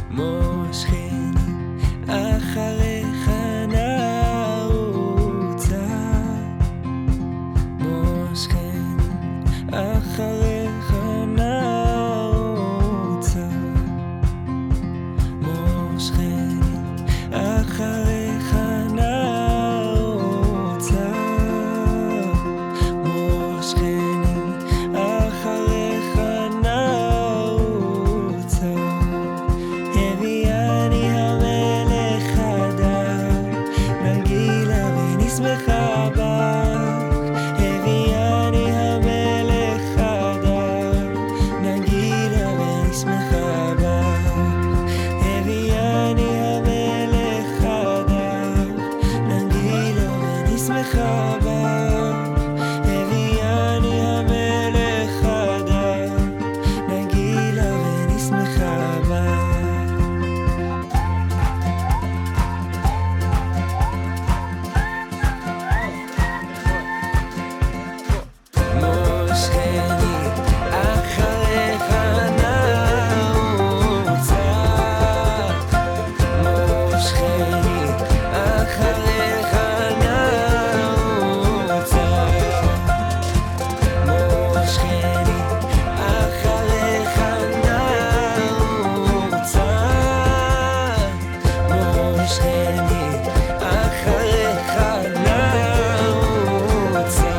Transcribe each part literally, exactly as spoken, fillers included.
מושכני אחריך נעוצה, מושכני אחריך נעוצה, מושכני אחריך נעוצה, מושכני אחריך נעוצה. הביאני המלך חדר, נגילה ונשמחה בך. הביאני המלך חדר, נגילה ונשמחה בך. הביאני המלך חדר, נגילה ונשמחה בך. הביאני המלך חדר, נגילה ונשמחה בך. מושכני אחריך נעוצה, מושכני אחריך נעוצה, מושכני אחריך נעוצה, מושכני אחריך נעוצה.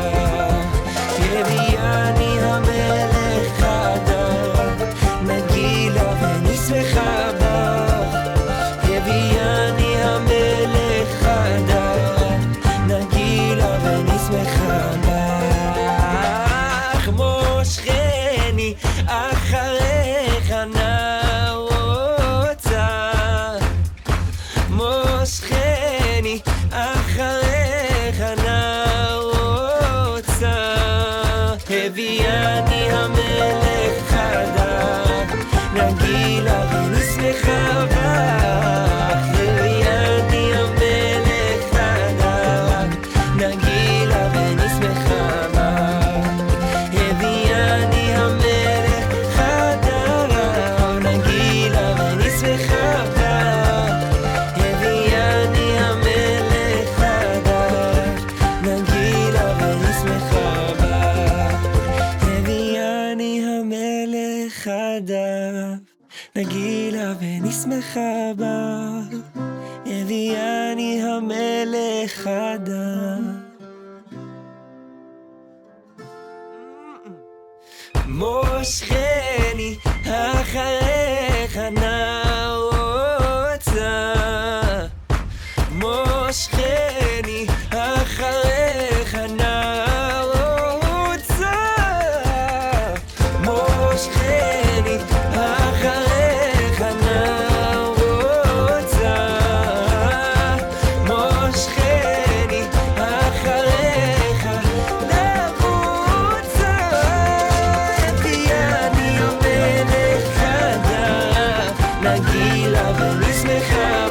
הביאני המלך חדר, נגילה ונשמחה בך. הביאני המלך חדר, נגילה ונשמחה בך. מושכני אחריך נעוצה, מושכני אחריך נעוצה. הביאני המלך חדר, נגילה ונשמחה בך. הביאני המלך חדר, נגילה ונשמחה בך. הביאני המלך חדר, נגילה ונשמחה בך. הביאני המלך חדר, נגילה ונשמחה בך. הביאני המלך חדר, נגילה ונשמחה בך. הביאני המלך חדר. מושכני אחריך נעוצה, מושכני אחריך נעוצה, מושכני אחריך נעוצה, מושכני אחריך נעוצה. הביאני המלך חדר, נגילה ונשמחה